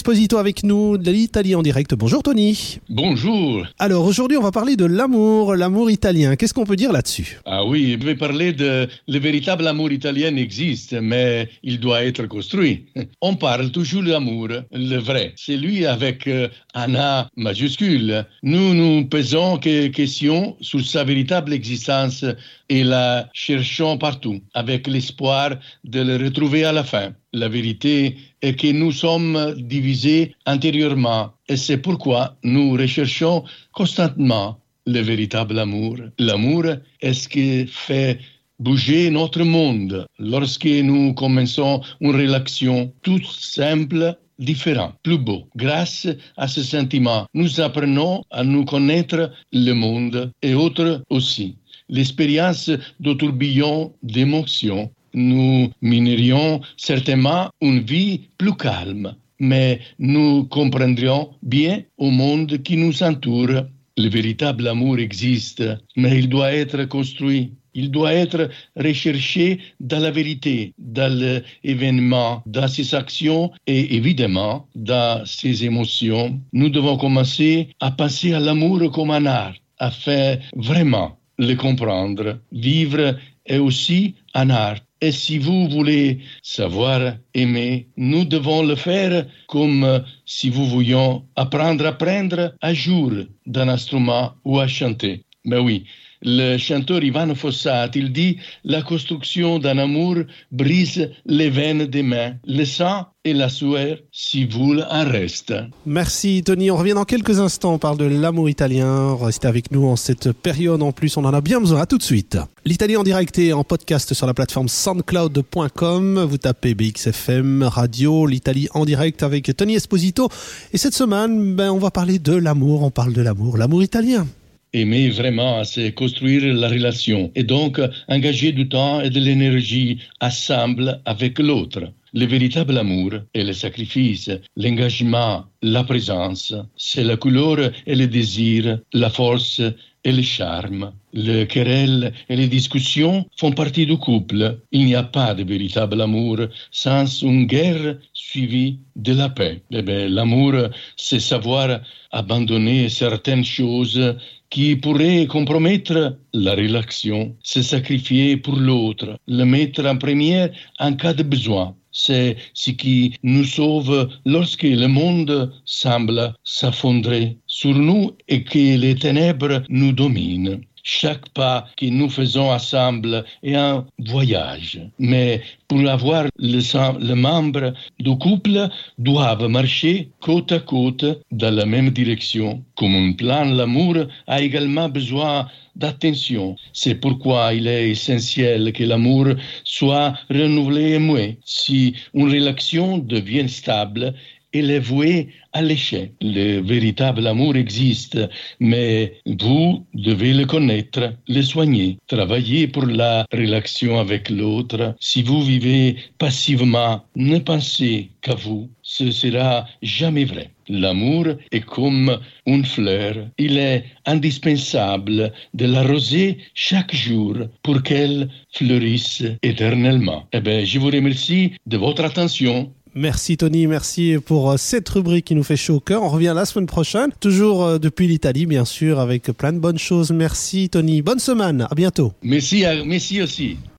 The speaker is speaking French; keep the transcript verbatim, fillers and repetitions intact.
Esposito avec nous de l'Italie en direct. Bonjour Tony. Bonjour. Alors aujourd'hui on va parler de l'amour, l'amour italien. Qu'est-ce qu'on peut dire là-dessus? Ah oui, je vais parler de... Le véritable amour italien existe, mais il doit être construit. On parle toujours de l'amour, le vrai. C'est lui avec euh, un A majuscule. Nous nous posons quelques questions sur sa véritable existence et la cherchons partout, avec l'espoir de le retrouver à la fin. La vérité est que nous sommes divisés intérieurement et c'est pourquoi nous recherchons constamment le véritable amour. L'amour est ce qui fait bouger notre monde lorsque nous commençons une relation toute simple, différente, plus beau. Grâce à ce sentiment, nous apprenons à nous connaître le monde et autres aussi. L'expérience de tourbillon d'émotions. Nous mènerions certainement une vie plus calme, mais nous comprendrions bien au monde qui nous entoure. Le véritable amour existe, mais il doit être construit. Il doit être recherché dans la vérité, dans l'événement, dans ses actions et évidemment dans ses émotions. Nous devons commencer à penser à l'amour comme un art, afin vraiment le comprendre. Vivre est aussi un art. Et si vous voulez savoir aimer, nous devons le faire comme si vous voulions apprendre à prendre à jouer d'un instrument ou à chanter. Mais oui, le chanteur Ivan Fossat, il dit « La construction d'un amour brise les veines des mains, le sang et la sueur si vous en reste. » Merci Tony, on revient dans quelques instants, on parle de l'amour italien. Restez avec nous en cette période en plus, on en a bien besoin. À tout de suite. L'Italie en direct et en podcast sur la plateforme soundcloud point com. Vous tapez B X F M Radio, l'Italie en direct avec Tony Esposito. Et cette semaine, ben, on va parler de l'amour, on parle de l'amour, l'amour italien. Aimer vraiment, c'est construire la relation et donc engager du temps et de l'énergie ensemble avec l'autre. Le véritable amour est le sacrifice, l'engagement, la présence. C'est la couleur et le désir, la force et le charme. Le querelle et les discussions font partie du couple. Il n'y a pas de véritable amour sans une guerre suivie de la paix. Eh bien, l'amour, c'est savoir abandonner certaines choses qui pourraient compromettre la relation, se sacrifier pour l'autre, le mettre en première en cas de besoin. C'est ce qui nous sauve lorsque le monde semble s'affondrer sur nous et que les ténèbres nous dominent. Chaque pas que nous faisons ensemble est un voyage. Mais pour avoir le, le membre du couple doivent marcher côte à côte dans la même direction. Comme un plan, l'amour a également besoin d'attention. C'est pourquoi il est essentiel que l'amour soit renouvelé et muet. Si une relation devient stable, elle est vouée à l'échec. Le véritable amour existe, mais vous devez le connaître, le soigner, travailler pour la relation avec l'autre. Si vous vivez passivement, ne pensez qu'à vous, ce sera jamais vrai. L'amour est comme une fleur. Il est indispensable de l'arroser chaque jour pour qu'elle fleurisse éternellement. Eh bien, je vous remercie de votre attention. Merci Tony, merci pour cette rubrique qui nous fait chaud au cœur. On revient la semaine prochaine, toujours depuis l'Italie bien sûr, avec plein de bonnes choses. Merci Tony, bonne semaine, à bientôt. Merci, à, merci aussi.